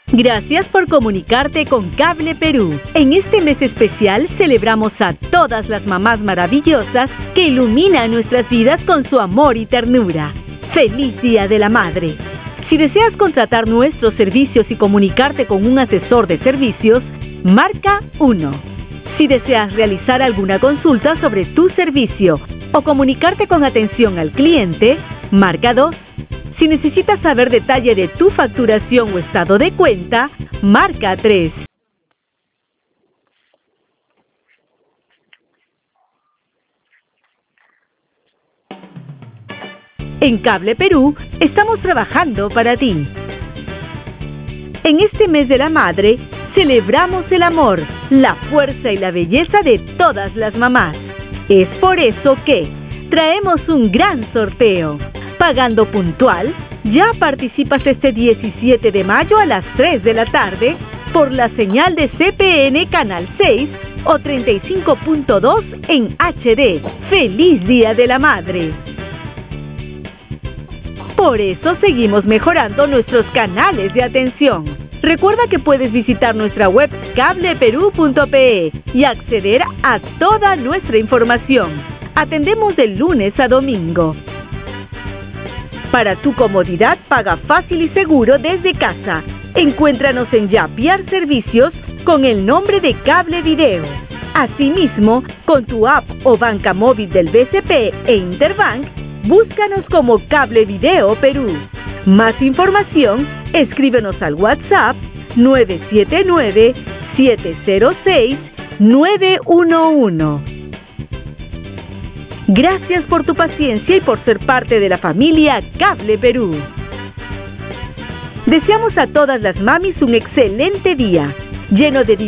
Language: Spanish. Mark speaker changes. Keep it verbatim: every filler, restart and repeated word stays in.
Speaker 1: Gracias por comunicarte con Cable Perú. En este mes especial celebramos a todas las mamás maravillosas que iluminan nuestras vidas con su amor y ternura. ¡Feliz Día de la Madre! Si deseas contratar nuestros servicios y comunicarte con un asesor de servicios, marca uno. Si deseas realizar alguna consulta sobre tu servicio o comunicarte con atención al cliente, marca dos. Si necesitas saber detalle de tu facturación o estado de cuenta, marca tres. En Cable Perú estamos trabajando para ti. En este mes de la madre, celebramos el amor, la fuerza y la belleza de todas las mamás. Es por eso que traemos un gran sorteo. Pagando puntual, ya participas este diecisiete de mayo a las tres de la tarde por la señal de C P N Canal seis o treinta y cinco punto dos en H D. ¡Feliz Día de la Madre! Por eso seguimos mejorando nuestros canales de atención. Recuerda que puedes visitar nuestra web cable perú punto pe y acceder a toda nuestra información. Atendemos de lunes a domingo. Para tu comodidad, paga fácil y seguro desde casa. Encuéntranos en Yapiar Servicios con el nombre de Cable Video. Asimismo, con tu app o banca móvil del B C P e Interbank, búscanos como Cable Video Perú. Más información, escríbenos al WhatsApp nueve siete nueve, siete cero seis, nueve uno uno. Gracias por tu paciencia y por ser parte de la familia Cable Perú. Deseamos a todas las mamis un excelente día, lleno de